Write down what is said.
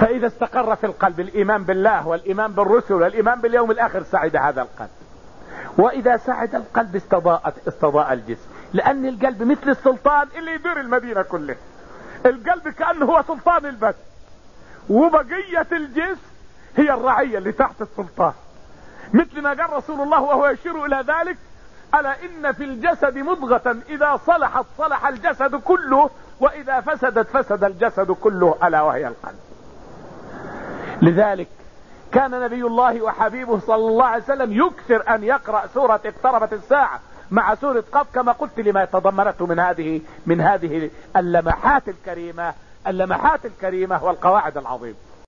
فإذا استقر في القلب الإيمان بالله والإيمان بالرسل والإيمان باليوم الآخر سعد هذا القلب. وإذا سعد القلب استضاء الجسم، لأن القلب مثل السلطان اللي يدير المدينة كلها. القلب كأنه هو سلطان البلد، وبقية الجسم هي الرعية اللي تحت السلطان. مثل ما قال رسول الله وهو يشير إلى ذلك: ألا إن في الجسد مضغة إذا صلحت صلح الجسد كله، وإذا فسدت فسد الجسد كله، ألا وهي القلب. لذلك كان نبي الله وحبيبه صلى الله عليه وسلم يكثر أن يقرأ سورة اقتربت الساعة مع سورة قاف، كما قلت لما تضمنته من هذه اللمحات الكريمة والقواعد العظيمة.